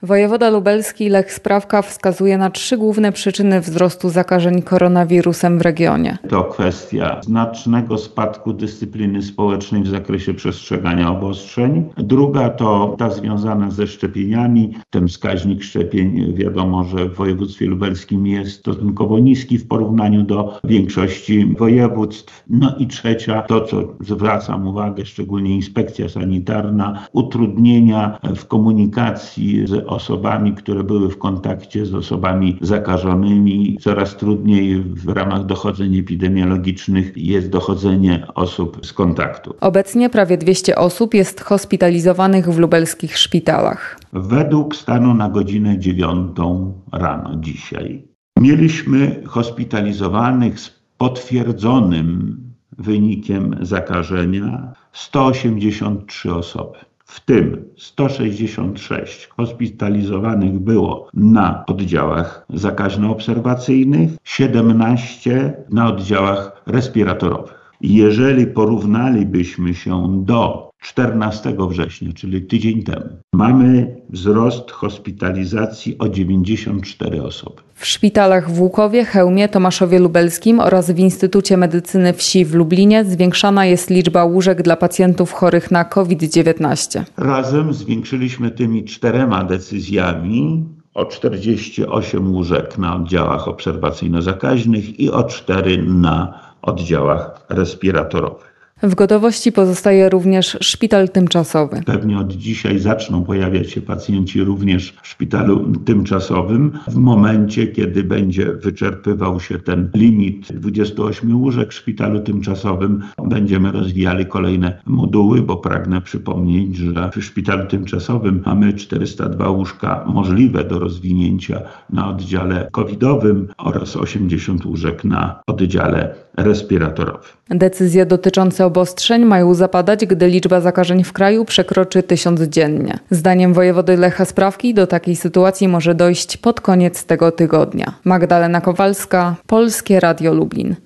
Wojewoda lubelski Lech Sprawka wskazuje na 3 główne przyczyny wzrostu zakażeń koronawirusem w regionie. To kwestia znacznego spadku dyscypliny społecznej w zakresie przestrzegania obostrzeń. Druga to ta związana ze szczepieniami. Ten wskaźnik szczepień wiadomo, że w województwie lubelskim jest stosunkowo niski w porównaniu do większości województw. No i trzecia, to co zwracam uwagę, szczególnie inspekcja sanitarna, utrudnienia w komunikacji z osobami, które były w kontakcie z osobami zakażonymi. Coraz trudniej w ramach dochodzeń epidemiologicznych jest dochodzenie osób z kontaktu. Obecnie prawie 200 osób jest hospitalizowanych w lubelskich szpitalach. Według stanu na godzinę 9 rano dzisiaj mieliśmy hospitalizowanych z potwierdzonym wynikiem zakażenia 183 osoby. W tym 166 hospitalizowanych było na oddziałach zakaźno-obserwacyjnych, 17 na oddziałach respiratorowych. Jeżeli porównalibyśmy się do 14 września, czyli tydzień temu, mamy wzrost hospitalizacji o 94 osoby. W szpitalach w Łukowie, Chełmie, Tomaszowie Lubelskim oraz w Instytucie Medycyny Wsi w Lublinie zwiększana jest liczba łóżek dla pacjentów chorych na COVID-19. Razem zwiększyliśmy tymi 4 decyzjami o 48 łóżek na oddziałach obserwacyjno-zakaźnych i o 4 na oddziałach respiratorowych. W gotowości pozostaje również szpital tymczasowy. Pewnie od dzisiaj zaczną pojawiać się pacjenci również w szpitalu tymczasowym. W momencie, kiedy będzie wyczerpywał się ten limit 28 łóżek w szpitalu tymczasowym, będziemy rozwijali kolejne moduły, bo pragnę przypomnieć, że w szpitalu tymczasowym mamy 402 łóżka możliwe do rozwinięcia na oddziale covidowym oraz 80 łóżek na oddziale respiratorowym. Decyzje dotyczące obostrzeń mają zapadać, gdy liczba zakażeń w kraju przekroczy 1000 dziennie. Zdaniem wojewody Lecha Sprawki do takiej sytuacji może dojść pod koniec tego tygodnia. Magdalena Kowalska, Polskie Radio Lublin.